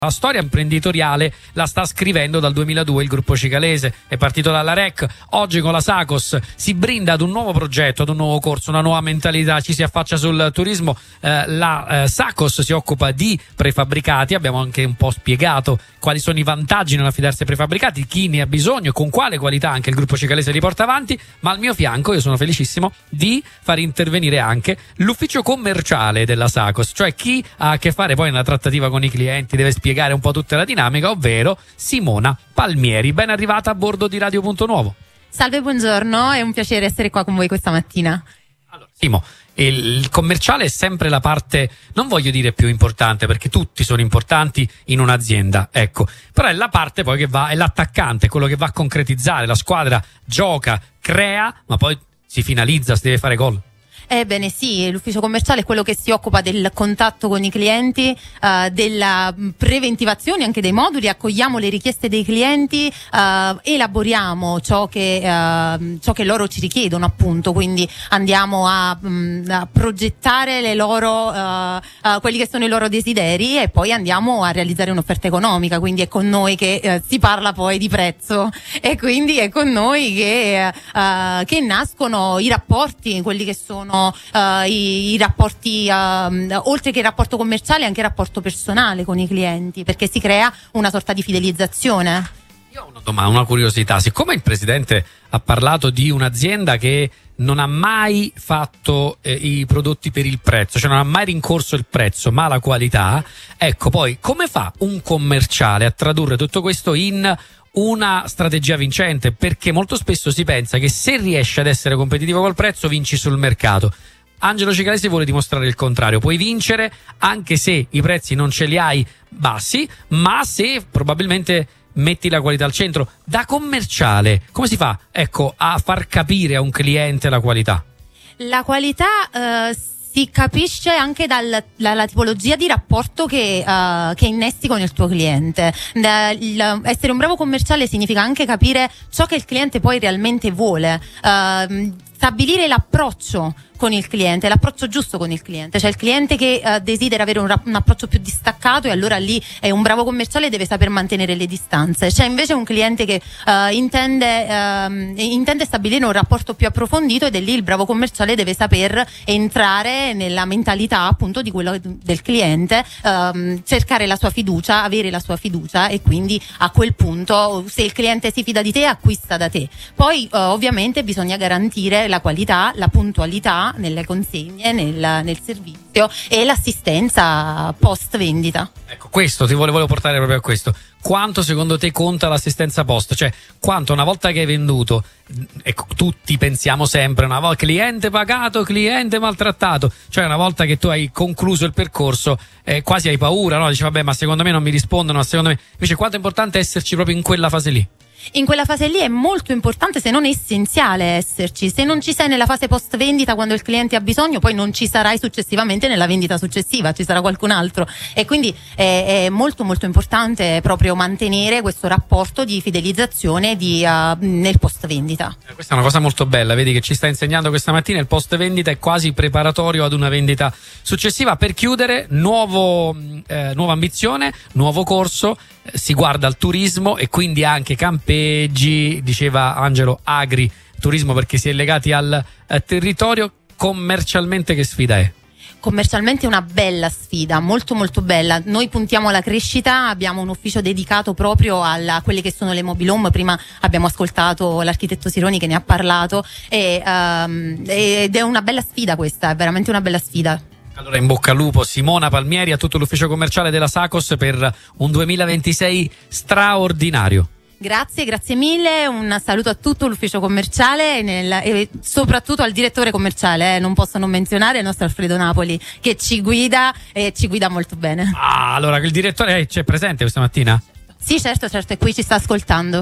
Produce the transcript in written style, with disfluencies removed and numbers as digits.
La storia imprenditoriale la sta scrivendo dal 2002 il gruppo cicalese, è partito dalla REC, oggi con la Sacos si brinda ad un nuovo progetto, ad un nuovo corso, una nuova mentalità, ci si affaccia sul turismo. La Sacos si occupa di prefabbricati, abbiamo anche un po' spiegato quali sono i vantaggi nell'affidarsi ai prefabbricati, chi ne ha bisogno, con quale qualità anche il gruppo cicalese li porta avanti, ma al mio fianco io sono felicissimo di far intervenire anche l'ufficio commerciale della Sacos, cioè chi ha a che fare poi nella trattativa con i clienti, deve spiegare un po' tutta la dinamica, ovvero Simona Palmieri. Ben arrivata a bordo di Radio Punto Nuovo. Salve, buongiorno, è un piacere essere qua con voi questa mattina. Allora, Simo, il commerciale è sempre la parte, non voglio dire più importante, perché tutti sono importanti in un'azienda, ecco, però è la parte poi che va, è l'attaccante, quello che va a concretizzare, la squadra gioca, crea, ma poi si finalizza, si deve fare gol. Ebbene sì, l'ufficio commerciale è quello che si occupa del contatto con i clienti, della preventivazione anche dei moduli, accogliamo le richieste dei clienti, elaboriamo ciò che loro ci richiedono, appunto, quindi andiamo a progettare le loro, quelli che sono i loro desideri e poi andiamo a realizzare un'offerta economica, quindi è con noi che si parla poi di prezzo e quindi è con noi che nascono i rapporti, quelli che sono i rapporti, oltre che il rapporto commerciale anche il rapporto personale con i clienti, perché si crea una sorta di fidelizzazione. Io ho una domanda, una curiosità, siccome il presidente ha parlato di un'azienda che non ha mai fatto i prodotti per il prezzo, cioè non ha mai rincorso il prezzo ma la qualità, ecco, poi come fa un commerciale a tradurre tutto questo in una strategia vincente? Perché molto spesso si pensa che se riesci ad essere competitivo col prezzo vinci sul mercato. Angelo Cicalese vuole dimostrare il contrario, puoi vincere anche se i prezzi non ce li hai bassi, ma se probabilmente metti la qualità al centro. Da commerciale come si fa, ecco, a far capire a un cliente la qualità? La qualità si capisce anche dalla tipologia di rapporto che innesti con il tuo cliente. Essere un bravo commerciale significa anche capire ciò che il cliente poi realmente vuole, stabilire l'approccio con il cliente, l'approccio giusto con il cliente, cioè il cliente che desidera avere un approccio più distaccato, e allora lì è un bravo commerciale, deve saper mantenere le distanze. C'è invece un cliente che intende stabilire un rapporto più approfondito, ed è lì il bravo commerciale deve saper entrare nella mentalità appunto di quello del cliente, cercare la sua fiducia, avere la sua fiducia, e quindi a quel punto se il cliente si fida di te acquista da te. Poi ovviamente bisogna garantire la qualità, la puntualità nelle consegne, nel servizio e l'assistenza post vendita. Ecco, questo ti volevo portare proprio a questo. Quanto secondo te conta l'assistenza post? Cioè, quanto una volta che hai venduto, ecco, tutti pensiamo sempre una volta cliente pagato, cliente maltrattato, cioè una volta che tu hai concluso il percorso quasi hai paura, no? Dici vabbè, ma secondo me non mi rispondono, ma secondo me invece quanto è importante esserci proprio in quella fase lì? In quella fase lì è molto importante, se non essenziale, esserci. Se non ci sei nella fase post vendita quando il cliente ha bisogno, poi non ci sarai successivamente nella vendita successiva, ci sarà qualcun altro, e quindi è molto molto importante proprio mantenere questo rapporto di fidelizzazione nel post vendita. Questa è una cosa molto bella, vedi che ci sta insegnando questa mattina. Il post vendita è quasi preparatorio ad una vendita successiva. Per chiudere, nuova ambizione, nuovo corso, si guarda al turismo e quindi anche campeggi, diceva Angelo, agriturismo, perché si è legati al territorio. Commercialmente che sfida è? Commercialmente è una bella sfida, molto molto bella. Noi puntiamo alla crescita, abbiamo un ufficio dedicato proprio a quelle che sono le mobile home. Prima abbiamo ascoltato l'architetto Sironi che ne ha parlato, ed è una bella sfida questa, è veramente una bella sfida. Allora in bocca al lupo Simona Palmieri, a tutto l'ufficio commerciale della Sacos per un 2026 straordinario. Grazie mille, un saluto a tutto l'ufficio commerciale e soprattutto al direttore commerciale, non posso non menzionare il nostro Alfredo Napoli, che ci guida e ci guida molto bene. Allora il direttore c'è presente questa mattina? Sì, certo, è qui, ci sta ascoltando.